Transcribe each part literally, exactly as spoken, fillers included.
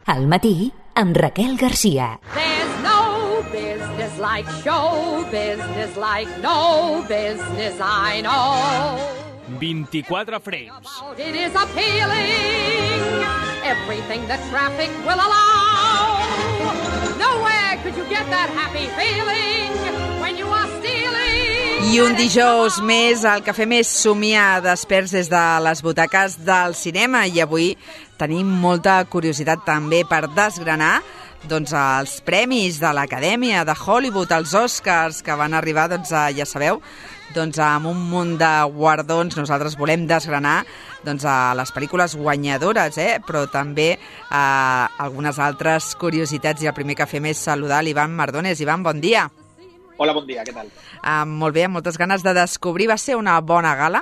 Al matí, amb Raquel Garcia. There's no business like show business, like no business I know. vint-i-quatre frames. It is appealing, everything the traffic will allow. Nowhere could you get that happy feeling when you are stealing. I un dijous més, el que fem és somiar desperts des de les butaques del cinema, i avui tenim molta curiositat també per desgranar doncs, els premis de l'Acadèmia de Hollywood, els Oscars, que van arribar, doncs, a, ja sabeu, doncs, amb un munt de guardons. Nosaltres volem desgranar doncs, a les pel·lícules guanyadores, eh? Però també a algunes altres curiositats, i el primer que fem és saludar l'Ivan Mardones. Ivan, bon dia. Hola, bon dia, què tal? Uh, molt bé, amb moltes ganes de descobrir. Va ser una bona gala?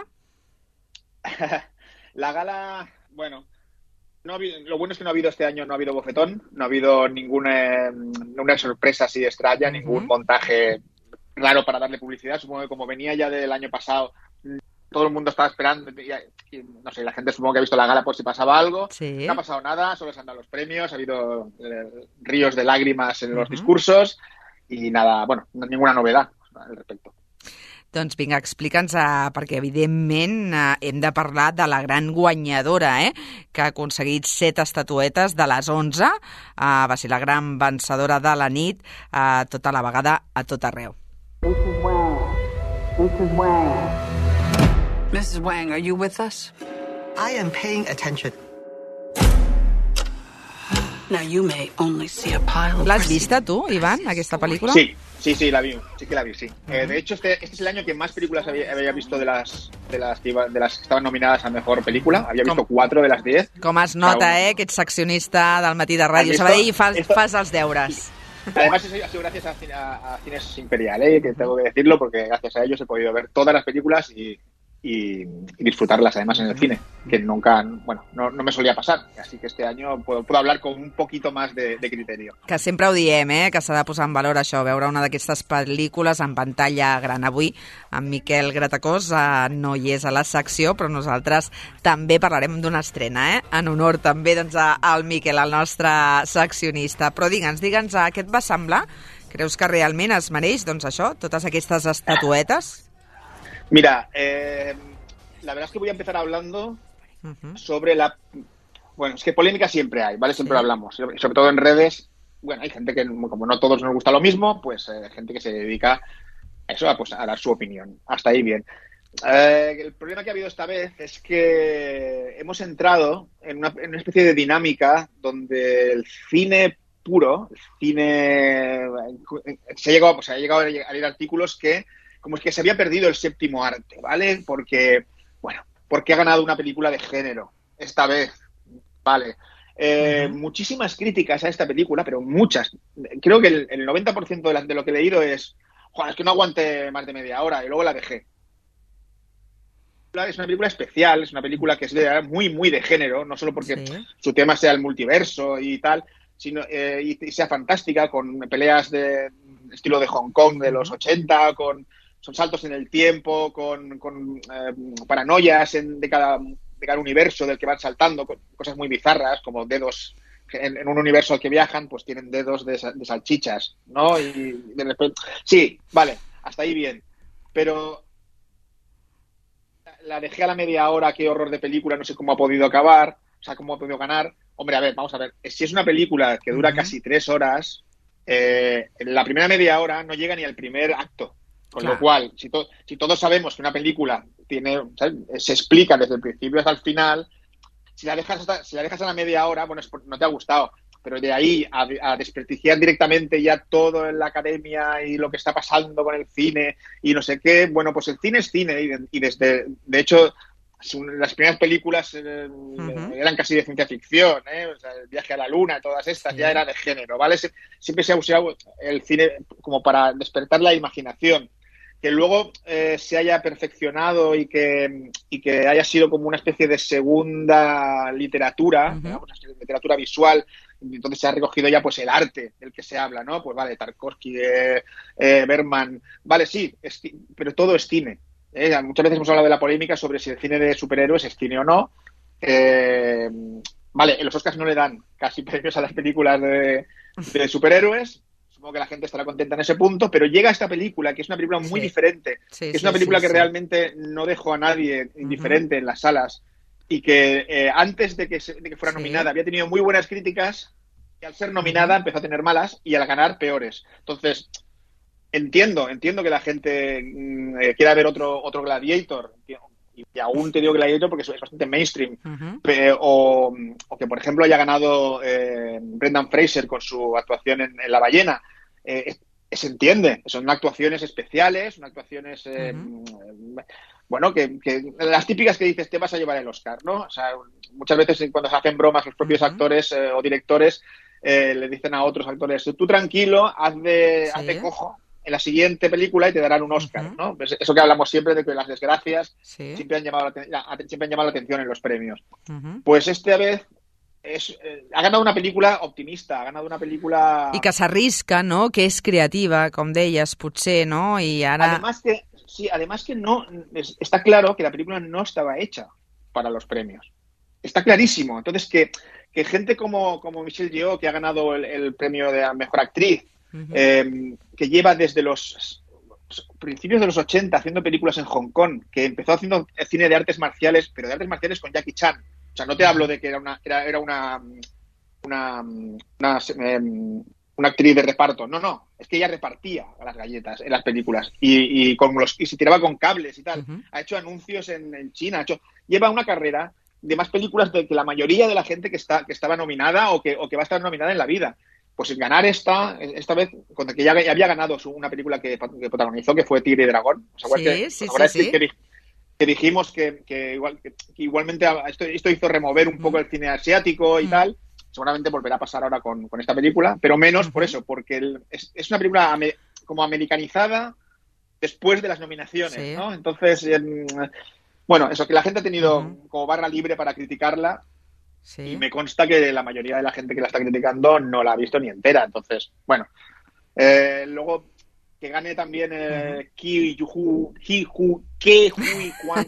La gala, bueno, no ha habido, lo bueno es que no ha habido este año, no ha habido bofetón, no ha habido ninguna una sorpresa así extraña, uh-huh. ningún montaje raro para darle publicidad. Supongo que como venía ya del año pasado, todo el mundo estaba esperando, y, y, no sé, la gente supongo que ha visto la gala por si pasaba algo. Sí. No ha pasado nada, solo se han dado los premios, ha habido eh, ríos de lágrimas en uh-huh. los discursos. I nada, bueno, ninguna novedad al respecte. Doncs vinga, explica'ns, uh, perquè evidentment uh, hem de parlar de la gran guanyadora, eh, que ha aconseguit set estatuetes de les onze. Uh, va ser la gran vencedora de la nit, uh, tota la vegada a tot arreu. missus Wang, missus Wang. missus Wang, are you with us? I am paying attention. Now you may only see a pile of... L'has vista tu, Ivan, aquesta pel·lícula? Sí, sí, sí, la vi, sí que la vi, sí. Eh, de hecho, este, este es el año que más películas había, había visto de las, de, las que iba, de las que estaban nominadas a Mejor Película. Había visto Com? cuatro de las diez. Com es nota, eh, que ets seccionista del Matí de Ràdio Sabadell i fas, esto, fas els deures. Además, eso ha sido gracias a, a, a Cines Imperial, eh, que tengo que decirlo, porque gracias a ellos he podido ver todas las películas y... Y, y disfrutarlas además en el cine, que nunca, bueno, no, no me solía pasar, así que este año puedo, puedo hablar con un poquito más de, de criterio. Que sempre ho diem, eh? Que s'ha de posar en valor això, veure una d'aquestes pel·lícules en pantalla gran. Avui en Miquel Gratacós eh, no hi és a la secció, però nosaltres també parlarem d'una estrena, eh? En honor també doncs, al Miquel, el nostre seccionista. Però digue'ns, digue'ns, què et va semblar? Creus que realment es mereix, doncs això, totes aquestes estatuetes? Mira, eh, la verdad es que voy a empezar hablando uh-huh. sobre la... Bueno, es que polémica siempre hay, ¿vale? Siempre sí. hablamos. Sobre, sobre todo en redes, bueno, hay gente que, como no todos nos gusta lo mismo, pues eh, gente que se dedica a eso, a, pues, a dar su opinión. Hasta ahí bien. Eh, el problema que ha habido esta vez es que hemos entrado en una, en una especie de dinámica donde el cine puro, el cine... Se ha llegado, pues, ha llegado a leer artículos que... como es que se había perdido el séptimo arte, ¿vale? Porque, bueno, porque ha ganado una película de género, esta vez, ¿vale? Eh, uh-huh. Muchísimas críticas a esta película, pero muchas. Creo que el, el noventa por ciento de, la, de lo que he leído es, joder, es que no aguante más de media hora, y luego la dejé. Es una película especial, es una película que es de, muy, muy de género, no solo porque sí. su tema sea el multiverso y tal, sino eh, y, y sea fantástica, con peleas de estilo de Hong Kong de los ochenta, con... Son saltos en el tiempo, con, con eh, paranoias en, de, cada, de cada universo del que van saltando, con cosas muy bizarras, como dedos en, en un universo al que viajan, pues tienen dedos de, de salchichas, ¿no? Y de repente... Sí, vale, hasta ahí bien. Pero la dejé a la media hora, qué horror de película, no sé cómo ha podido acabar, o sea, cómo ha podido ganar. Hombre, a ver, vamos a ver, si es una película que dura uh-huh. casi tres horas, eh, la primera media hora no llega ni al primer acto. Con claro. lo cual, si, to- si todos sabemos que una película tiene, ¿sabes? Se explica desde el principio hasta el final, si la dejas hasta, si la dejas a la media hora, bueno, es porque no te ha gustado, pero de ahí a, a desprestigiar directamente ya todo en la academia y lo que está pasando con el cine y no sé qué, bueno, pues el cine es cine y, y desde, de hecho, las primeras películas eh, uh-huh. eran casi de ciencia ficción, ¿eh? O sea, el viaje a la luna, todas estas sí. ya era de género, ¿vale? Sie- siempre se ha usado el cine como para despertar la imaginación. Que luego eh, se haya perfeccionado y que, y que haya sido como una especie de segunda literatura, uh-huh. digamos, una literatura visual, y entonces se ha recogido ya pues el arte del que se habla, ¿no? Pues vale, Tarkovsky, eh, eh, Bergman, vale, sí, es, pero todo es cine. ¿eh? Muchas veces hemos hablado de la polémica sobre si el cine de superhéroes es cine o no. Eh, vale, en los Oscars no le dan casi premios a las películas de, de superhéroes, supongo que la gente estará contenta en ese punto, pero llega esta película, que es una película muy sí. diferente, sí, que es sí, una película sí, que sí. realmente no dejó a nadie indiferente uh-huh. en las salas, y que eh, antes de que, se, de que fuera sí. nominada había tenido muy buenas críticas, y al ser nominada uh-huh. empezó a tener malas, y al ganar peores. Entonces, entiendo, entiendo que la gente mm, eh, quiera ver otro, otro Gladiator, y, y aún te digo Gladiator porque es bastante mainstream, uh-huh. pero, o, o que, por ejemplo, haya ganado eh, Brendan Fraser con su actuación en, en La ballena. Eh, se entiende, son actuaciones especiales, son actuaciones, eh, uh-huh. bueno, que, que las típicas que dices, te vas a llevar el Oscar, ¿no? O sea, muchas veces cuando se hacen bromas los propios uh-huh. actores eh, o directores eh, le dicen a otros actores, tú tranquilo, haz de, sí. haz de cojo en la siguiente película y te darán un Oscar, uh-huh. ¿no? Pues eso que hablamos siempre de que las desgracias sí. siempre, han llamado la, siempre han llamado la atención en los premios. Uh-huh. Pues esta vez Es, eh, ha ganado una pel·lícula optimista, ha ganado una pel·lícula... I que s'arrisca, no? Que és creativa, com deies, potser, ¿no? Y ara... Además que, sí, además que no... Es, está claro que la película no estaba hecha para los premios. Está clarísimo. Entonces, que, que gente como, como Michelle Yeoh, que ha ganado el, el premio de Mejor Actriz, uh-huh. eh, que lleva desde los principios de los ochenta haciendo películas en Hong Kong, que empezó haciendo cine de artes marciales, pero de artes marciales con Jackie Chan. O sea, no te hablo de que era una era, era una una, una, eh, una actriz de reparto. No, no. Es que ella repartía las galletas en las películas y, y, con los, y se tiraba con cables y tal. Uh-huh. Ha hecho anuncios en, en China. Ha hecho, lleva una carrera de más películas de que la mayoría de la gente que está que estaba nominada o que, o que va a estar nominada en la vida. Pues en ganar esta, esta vez, cuando que ya había ganado su, una película que, que protagonizó, que fue Tigre y Dragón. ¿Os acuerdas sí, que, sí, ¿os sí, sí. que, que, que dijimos que, que, igual, que, que igualmente esto, esto hizo remover un poco el cine asiático y mm. tal? Seguramente volverá a pasar ahora con, con esta película, pero menos uh-huh. por eso, porque el, es, es una película ame, como americanizada después de las nominaciones, sí. ¿no? Entonces, eh, bueno, eso, que la gente ha tenido uh-huh. como barra libre para criticarla, sí. y me consta que la mayoría de la gente que la está criticando no la ha visto ni entera. Entonces, bueno, eh, luego que gane también eh, uh-huh. Ki Hu Ki Hu Ke Hui Kwan,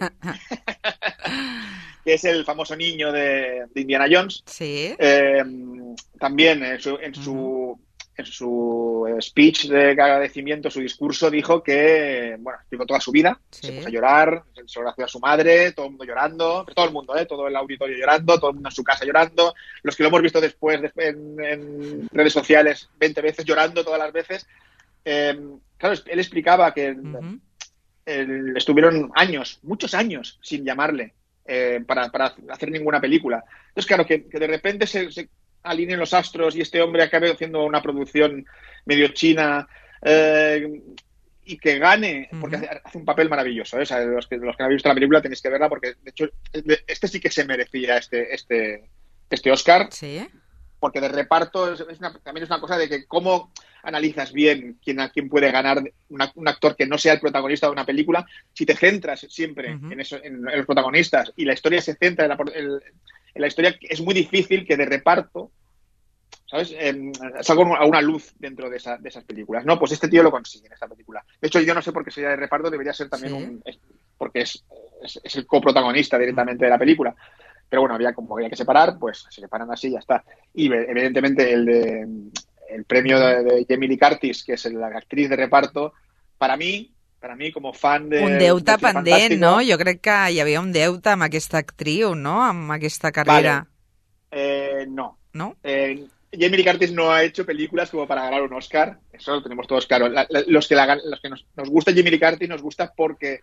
que es el famoso niño de, de Indiana Jones. Sí. Eh, también en su, en su uh-huh. en su speech de agradecimiento, su discurso, dijo que, bueno, explicó toda su vida, sí. se puso a llorar, se agradeció a su madre, todo el mundo llorando, todo el mundo, ¿eh? Todo el auditorio llorando, todo el mundo en su casa llorando, los que lo hemos visto después, después en, en redes sociales veinte veces llorando todas las veces. Eh, claro, él explicaba que uh-huh. él, estuvieron años, muchos años sin llamarle eh, para, para hacer ninguna película. Entonces, claro, que, que de repente se, se alineen los astros y este hombre acabe haciendo una producción medio china eh, y que gane, porque uh-huh. hace, hace un papel maravilloso, ¿eh? O sea, los que, los que no habéis visto la película tenéis que verla porque, de hecho, este sí que se merecía este, este, este Oscar. Sí. Porque de reparto es, es una, también es una cosa de que cómo analizas bien quién, a quién puede ganar una, un actor que no sea el protagonista de una película. Si te centras siempre uh-huh. en, eso, en, en los protagonistas y la historia se centra en la, en, en la historia, es muy difícil que de reparto, ¿sabes? Eh, salga a una luz dentro de, esa, de esas películas. No, pues este tío lo consigue en esta película. De hecho, yo no sé por qué sería de reparto, debería ser también sí. un... Es, porque es, es, es el coprotagonista directamente de la película. Pero bueno, había como había que separar, pues se separan así y ya está. Y evidentemente el de el premio de, de Jamie Lee Curtis, que es la actriz de reparto, para mí, para mí com a fan de... Un deute de pendent, no? Jo crec que hi havia un deute amb aquesta actriu, no? Amb aquesta carrera. Vale. Eh, no. ¿No? Eh, Jamie Lee Curtis no ha hecho películas como para ganar un Oscar. Eso lo tenemos todos claro. La, la, los que, la, los que nos, nos gusta Jamie Lee Curtis nos gusta porque...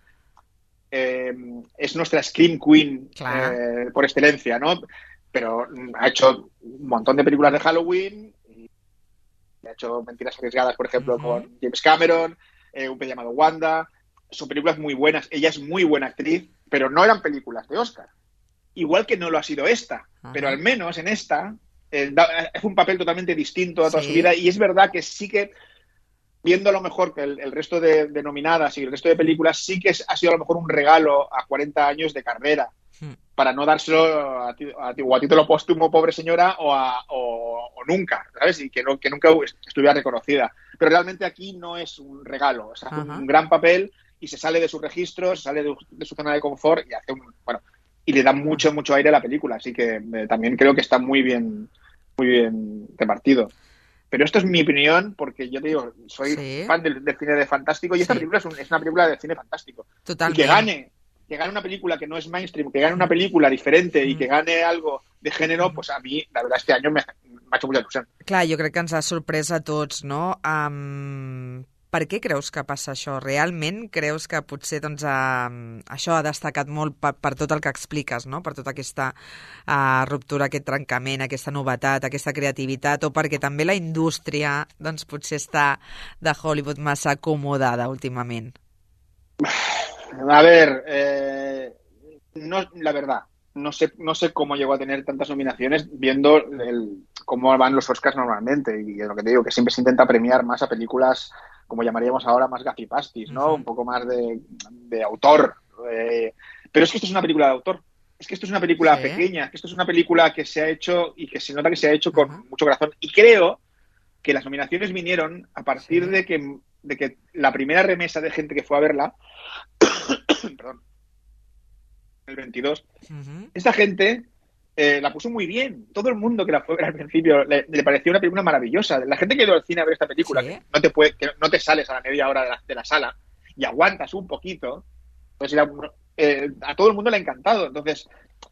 Eh, es nuestra Scream Queen eh, por excelencia, ¿no? Pero ha hecho un montón de películas de Halloween, y ha hecho Mentiras Arriesgadas, por ejemplo, uh-huh. con James Cameron, eh, Un pez llamado Wanda. Son películas muy buenas. Ella es muy buena actriz, pero no eran películas de Oscar. Igual que no lo ha sido esta, uh-huh. pero al menos en esta eh, da, es un papel totalmente distinto a toda sí. su vida, y es verdad que sí que viendo a lo mejor que el, el resto de, de nominadas y el resto de películas sí que es, ha sido a lo mejor un regalo a cuarenta años de carrera, hmm. para no dárselo a, a, a, o a título póstumo, pobre señora, o, a, o, o nunca, ¿sabes? Y que, no, que nunca estuviera reconocida. Pero realmente aquí no es un regalo, o sea, uh-huh. un gran papel y se sale de sus registros, se sale de, de su zona de confort y hace un... Bueno, y le da mucho, mucho aire a la película. Así que eh, también creo que está muy bien, muy bien repartido. Pero esto es mi opinión, porque yo te digo, soy Sí. fan del, del cine de fantástico y esta Sí. película es, un- es una película de cine fantástico. Totalment. Y que gane, que gane una película que no es mainstream, que gane una película diferente y que gane algo de género, pues a mí, la verdad, este año me, me ha hecho mucha ilusión. Clar, jo crec que ens ha sorprès a tots, no? Um, per què creus que passa això? Realment creus que potser doncs, uh, això ha destacat molt per, per tot el que expliques, no? Per tota aquesta uh, ruptura, aquest trencament, aquesta novetat, aquesta creativitat, o perquè també la indústria doncs, potser està de Hollywood massa acomodada últimament? A ver, eh, no, la verdad, no sé, no sé cómo llegó a tener tantas nominaciones viendo el, cómo van los Oscars normalmente. Y lo que te digo, que siempre se intenta premiar más a películas, como llamaríamos ahora, más gafipastis, ¿no? Ujú. Un poco más de, de autor. Eh, pero es que esto es una película de autor. Es que esto es una película Sí. pequeña, es que esto es una película que se ha hecho y que se nota que se ha hecho con Ujú. mucho corazón. Y creo que las nominaciones vinieron a partir Sí. de que, de que la primera remesa de gente que fue a verla, perdón, el veintidós, Uh-huh. esta gente eh, la puso muy bien. Todo el mundo que la fue a ver al principio le, le pareció una película maravillosa. La gente que ha ido al cine a ver esta película, Sí. que no te puede, que no te sales a la media hora de la, de la sala y aguantas un poquito, pues era, eh, a todo el mundo le ha encantado. Entonces,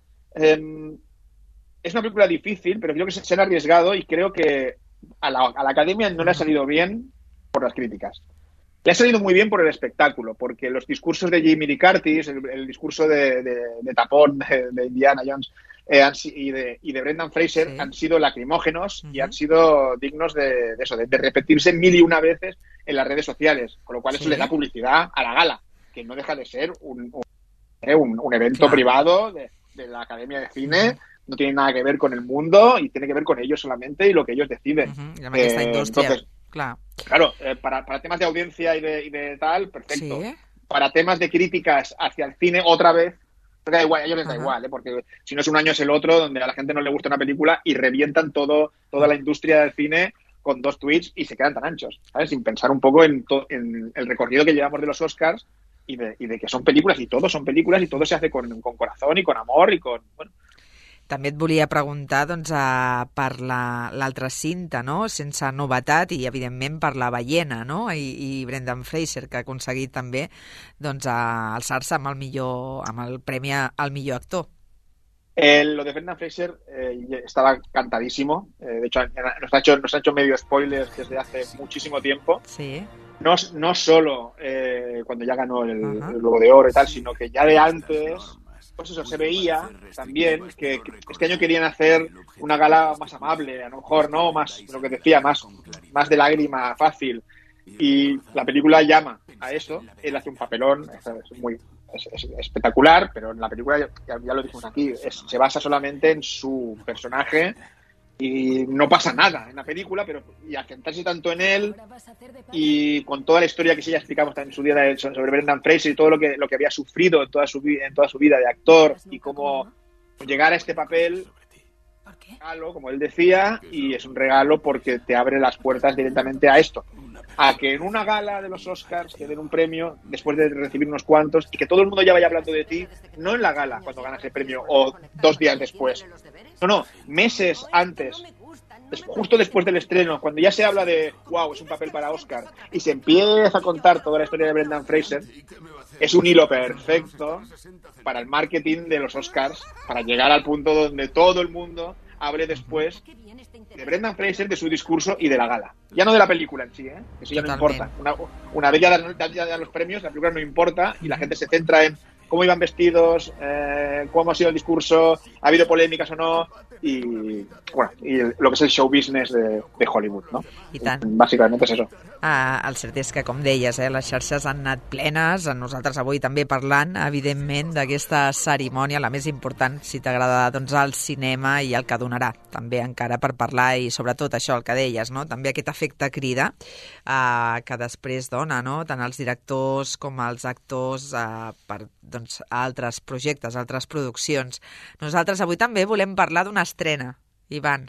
eh, es una película difícil, pero creo que se, se han arriesgado y creo que a la, a la academia no le ha salido bien por las críticas. Le ha salido muy bien por el espectáculo, porque los discursos de Jamie Lee Curtis, el, el discurso de, de, de tapón de, de Indiana Jones eh, han, y, de, y de Brendan Fraser Sí. han sido lacrimógenos y Ujú. han sido dignos de, de eso, de, de repetirse mil y una veces en las redes sociales, con lo cual Sí. eso le da publicidad a la gala, que no deja de ser un, un, eh, un, un evento Claro. privado de, de la Academia de Cine, Ujú. no tiene nada que ver con el mundo y tiene que ver con ellos solamente y lo que ellos deciden. Uh-huh. I amb aquesta Eh, indústria, entonces, clar. Claro, eh, para, para temas de audiencia y de, y de tal, perfecto. Sí. Para temas de críticas hacia el cine, otra vez, da igual, a ellos les da Ajá. igual, ¿eh? Porque si no es un año es el otro, donde a la gente no le gusta una película y revientan todo, toda la industria del cine con dos tweets y se quedan tan anchos, ¿sabes? Sin pensar un poco en, to- en el recorrido que llevamos de los Oscars y de, y de que son películas, y todo son películas, y todo se hace con, con corazón y con amor y con... Bueno, També et volia preguntar doncs, a, per la- l'altra cinta, no? Sense novetat, i evidentment per La ballena, no? I, i Brendan Fraser, que ha aconseguit també doncs, a alçar-se amb el millor, amb el premi al millor actor. Eh, lo de Brendan Fraser eh, estaba cantadísimo. Eh, de hecho, nos ha hecho, nos ha hecho medio spoilers desde hace muchísimo tiempo. Sí. No, no solo eh, cuando ya ganó el, Ajá. el Globo de Oro y tal, sino que ya de antes, pues eso, se veía también que, que este año querían hacer una gala más amable, a lo mejor, ¿no? Más, lo que decía, más, más de lágrima fácil. Y la película llama a eso. Él hace un papelón, es muy es, es espectacular, pero en la película, ya, ya lo dijimos aquí, es, se basa solamente en su personaje y no pasa nada en la película, pero y al centrarse tanto en él y con toda la historia que sí ya explicamos también en su día de, sobre Brendan Fraser y todo lo que lo que había sufrido en toda su vida en toda su vida de actor y cómo llegar a este papel, regalo, como él decía, y es un regalo porque te abre las puertas directamente a esto, a que en una gala de los Oscars te den un premio después de recibir unos cuantos y que todo el mundo ya vaya hablando de ti, no en la gala cuando ganas el premio o dos días después, no, no, meses antes, des- justo después del estreno, cuando ya se habla de wow, es un papel para Oscar y se empieza a contar toda la historia de Brendan Fraser, es un hilo perfecto para el marketing de los Oscars, para llegar al punto donde todo el mundo hable después de Brendan Fraser, de su discurso y de la gala. Ya no de la película en sí, ¿eh? Eso ya no Totalment. importa. Una, una vez ya dan, ya dan los premios, la película no importa y la gente se centra en cómo iban vestidos, eh, cómo ha sido el discurso, ha habido polémicas o no, y bueno, y lo que es el show business de, de Hollywood, ¿no? I tant. Básicamente es eso. Ah, el cert és que, com deies, eh, les xarxes han anat plenes, a nosaltres avui també parlant, evidentment, d'aquesta cerimònia, la més important, si t'agrada doncs, el cinema i el que donarà, també encara per parlar, i sobretot això, el que deies, no? També aquest efecte crida eh, que després dona, no? Tant els directors com els actors eh, per doncs, altres projectes, altres produccions. Nosaltres avui també volem parlar d'una estrena, Ivan.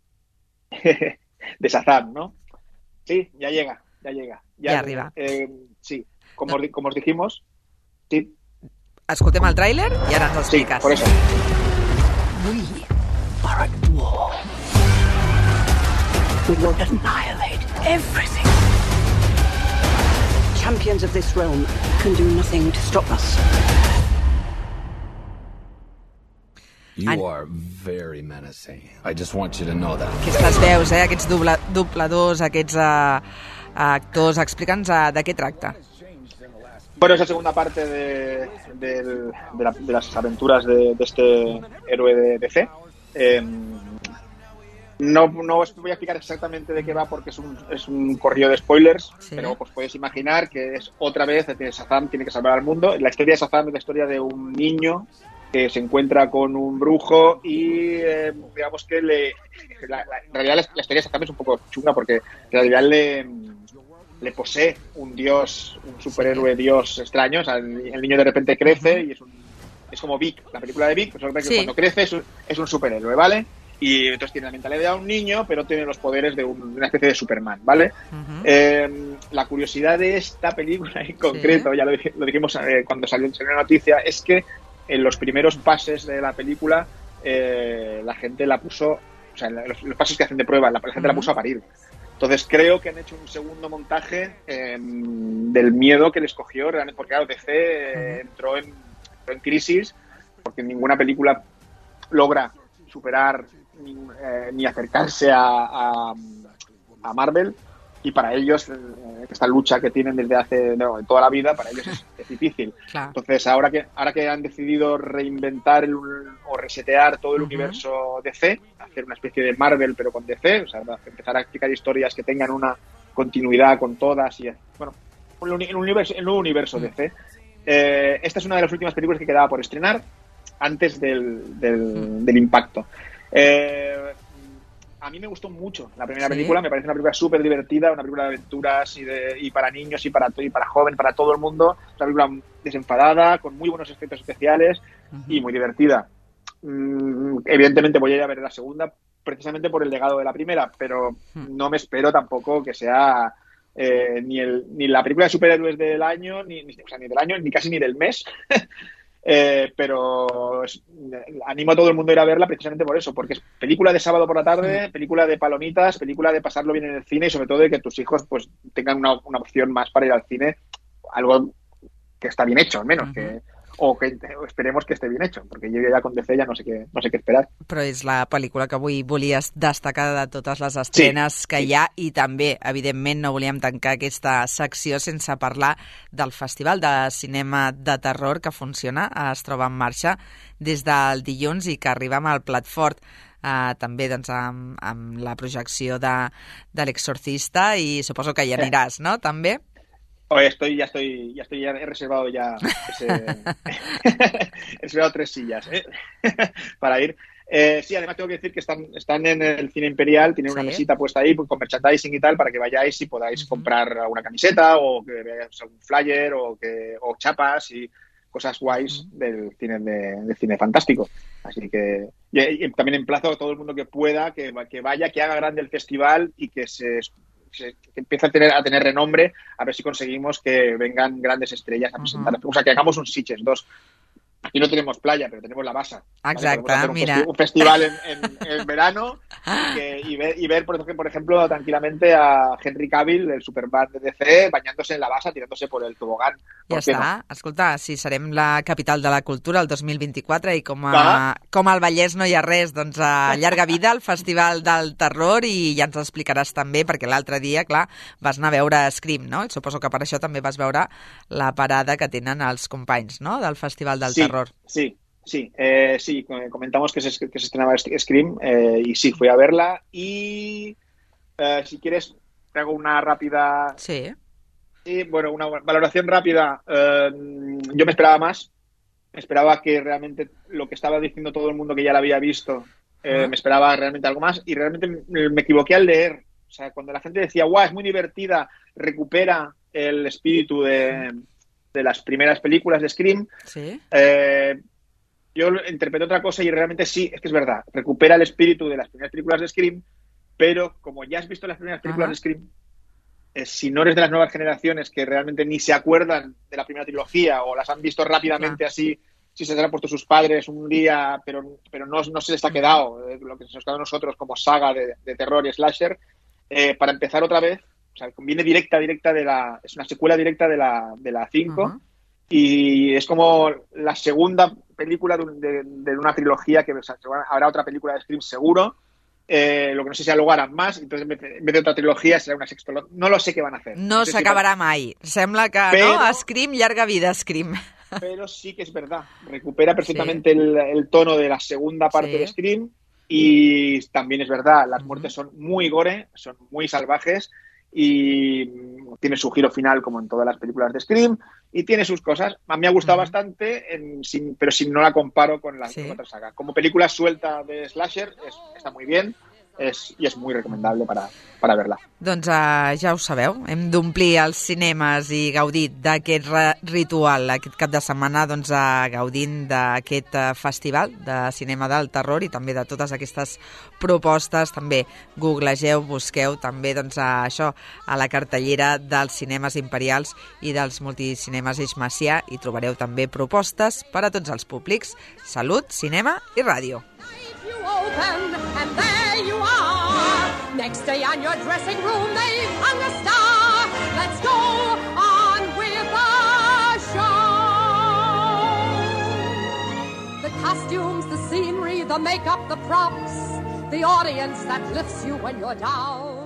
De Shazam, ¿no? Sí, ya llega, ya llega. Ya arriba. Eh, sí, como, os di- como os dijimos, sí. escoltem el tràiler i ara ens Sí, expliques. por eso. We are at war. We will annihilate everything. Champions of this realm can do nothing to stop us. You And- are very menacing. I just want you to know that. Aquestes veus, eh? Aquests dobla, dobladors, aquests uh, actors, explica'ns uh, de què tracta. Bueno, es la segunda parte de, del- de, la- de las aventuras de, de este héroe de D C. Eh, no, no os voy a explicar exactamente de qué va porque es un, es un corrillo de spoilers, Sí. pero pues podéis imaginar que es otra vez que Shazam tiene que salvar al mundo. La historia de Shazam es la historia de un niño que se encuentra con un brujo y eh, digamos que le la, la- en realidad la, la historia de Shazam es un poco chunga porque en realidad le le posee un dios, un superhéroe dios extraño. O sea, el, el niño de repente crece y es un es como Vic, la película de Vic, pues que Sí. cuando crece es un, es un superhéroe, ¿vale? Y entonces tiene la mentalidad de un niño, pero tiene los poderes de, un- de una especie de Superman, ¿vale? Uh-huh. Eh, la curiosidad de esta película en concreto, Sí. ya lo, dij- lo dijimos eh, cuando salió, salió la noticia, es que en los primeros pases de la película eh, la gente la puso, o sea, los, los pases que hacen de prueba, la, la gente la Ujú. puso a parir. Entonces creo que han hecho un segundo montaje eh, del miedo que les cogió realmente, porque claro, D C eh, entró, en, entró en crisis porque ninguna película logra superar ni, eh, ni acercarse a, a, a Marvel, y para ellos eh, esta lucha que tienen desde hace no, de toda la vida, para ellos es, es difícil. Clar. Entonces ahora que ahora que han decidido reinventar el, o resetear todo el Ujú. universo D C, hacer una especie de Marvel pero con D C, o sea, empezar a explicar historias que tengan una continuidad con todas y bueno, un, uni- un universo, el nuevo universo D C. Eh, esta es una de las últimas películas que quedaba por estrenar antes del, del, del impacto. Eh, a mí me gustó mucho la primera Sí. película, me parece una película súper divertida, una película de aventuras y, de, y para niños y para, y para jóvenes, para todo el mundo. Una película desenfadada, con muy buenos efectos especiales y muy divertida. Mm, evidentemente voy a ir a ver la segunda precisamente por el legado de la primera, pero no me espero tampoco que sea eh, ni, el, ni la película de superhéroes del año, ni, ni, o sea, ni del año, ni casi ni del mes. Eh, pero es- animo a todo el mundo a ir a verla precisamente por eso, porque es película de sábado por la tarde, película de palomitas, película de pasarlo bien en el cine y sobre todo de que tus hijos pues tengan una, una opción más para ir al cine, algo que está bien hecho al menos, Ujú. que o que o esperemos que esté bien hecho, porque yo ya con D C ya no sé qué no sé qué esperar. Però és la pel·lícula que avui volies destacar de totes les estrenes Sí, que sí. hi ha, i també, evidentment, no volíem tancar aquesta secció sense parlar del Festival de Cinema de Terror que funciona, es troba en marxa des del dilluns i que arriba amb el plat fort. Uh, també doncs, amb, amb la projecció de, de l'Exorcista, i suposo que hi aniràs, no? També? Oye, estoy, ya estoy, ya estoy, ya he reservado ya ese, he reservado tres sillas ¿eh? para ir. Eh, sí, además tengo que decir que están, están en el Cine Imperial, tienen una Sí. mesita puesta ahí con merchandising y tal para que vayáis y podáis Ujú. comprar alguna camiseta o que veáis algún flyer o que o chapas y cosas guays del cine de, de cine fantástico. Así que y, y también emplazo a todo el mundo que pueda que, que vaya, que haga grande el festival y que se que empiece a tener, a tener renombre, a ver si conseguimos que vengan grandes estrellas a presentar. Uh-huh. O sea, que hagamos un Sitges dos. Aquí no tenemos playa, pero tenemos la Basa. ¿vale? Exacte, Podemos hacer un, mira. festi- un festival en, en, en verano y, que, y, ver, y ver, por ejemplo, por ejemplo, tranquilamente a Henry Cavill, el Superman de D C, bañándose en la Basa, tirándose por el tobogán. Ja ¿Por qué està. no? Escolta, si serem la capital de la cultura el dos mil vint-i-quatre i com, a, Ah. com al Vallès no hi ha res, doncs a llarga vida al Festival del Terror, i ja ens explicaràs també, perquè l'altre dia, clar, vas anar a veure Scream, no? I suposo que per això també vas veure la parada que tenen els companys, no?, del Festival del sí, Terror. Sí, sí, eh, sí, comentamos que se, que se estrenaba Scream eh, y sí, fui a verla y eh, si quieres te hago una rápida... Sí. Sí, bueno, una valoración rápida. Eh, yo me esperaba más. Me esperaba que realmente lo que estaba diciendo todo el mundo que ya la había visto, eh, Ah. me esperaba realmente algo más y realmente me, me equivoqué al leer. O sea, cuando la gente decía, guau, es muy divertida, recupera el espíritu de, de las primeras películas de Scream, Sí. eh, yo lo interpreté otra cosa y realmente sí, es que es verdad, recupera el espíritu de las primeras películas de Scream, pero como ya has visto las primeras películas Ajá. de Scream, eh, si no eres de las nuevas generaciones que realmente ni se acuerdan de la primera trilogía o las han visto rápidamente así, si se les han puesto sus padres un día, pero, pero no, no se les ha quedado eh, lo que se nos quedó a nosotros como saga de, de terror y slasher, eh, para empezar otra vez, o sea, viene directa, directa de la... Es una secuela directa de la de la cinco, uh-huh. Y es como la segunda película de, de, de una trilogía que o sea, habrá otra película de Scream seguro, eh, lo que no sé si luego harán más, entonces en vez, de, en vez de otra trilogía será una sexta, no lo sé qué van a hacer. No, no s'acabarà si mai. Sembla que, pero, no? Scream, llarga vida, Scream. Pero sí que es verdad, recupera perfectamente sí. el, el tono de la segunda parte sí. de Scream, y también es verdad, las muertes son muy gore, son muy salvajes, y tiene su giro final como en todas las películas de Scream y tiene sus cosas. A mí me ha gustado uh-huh. bastante, en, sin, pero si no la comparo con la sí. otra saga. Como película suelta de slasher es, está muy bien és, i és molt recomendable para, para verla. Doncs uh, ja ho sabeu, hem d'omplir els cinemes i gaudir d'aquest ritual aquest cap de setmana, doncs, uh, gaudint d'aquest uh, festival de cinema del terror i també de totes aquestes propostes. També googlegeu, busqueu també doncs, uh, això a la cartellera dels cinemes imperials i dels multicinemes Eix Macià, i trobareu també propostes per a tots els públics. Salut, cinema i ràdio. Open, and there you are. Next day on your dressing room they've hung a star. Let's go on with the show. The costumes, the scenery, the makeup, the props, the audience that lifts you when you're down.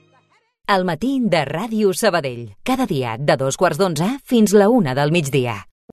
El matí de Ràdio Sabadell. Cada dia de dos quarts d'onze fins la una del migdia.